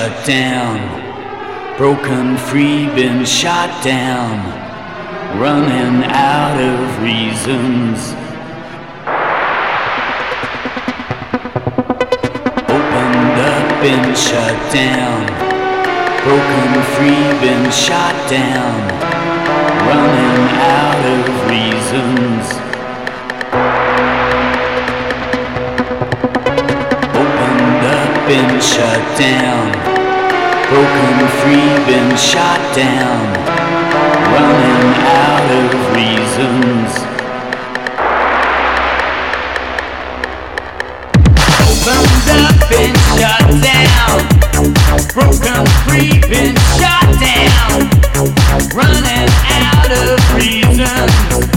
shut down. Broken free, been shot down. Running out of reasons. Opened up, been shut down. Broken free, been shot down. Running out of reasons. Opened up, been shut down. Broken free, been shot down. Running out of reasons. Opened up, been shut down. Broken free, been shot down. Running out of reasons.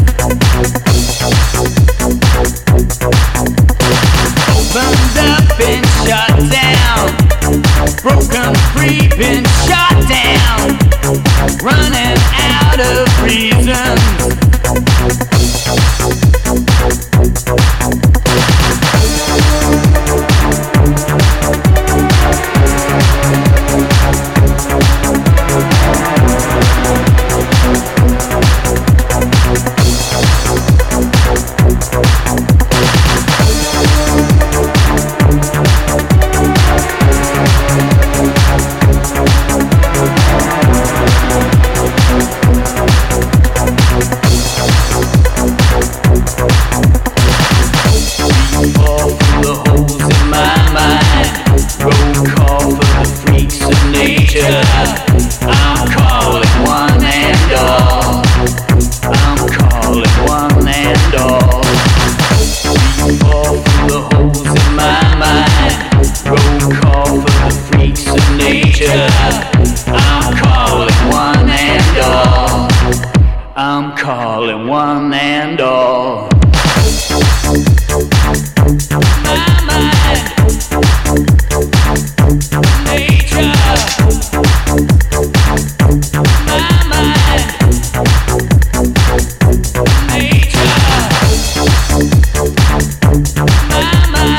Opened up, been shut down. Broken free, been shot down. Running out of reasons. I'm calling one and all. My mind, nature. My mind, nature. My mind.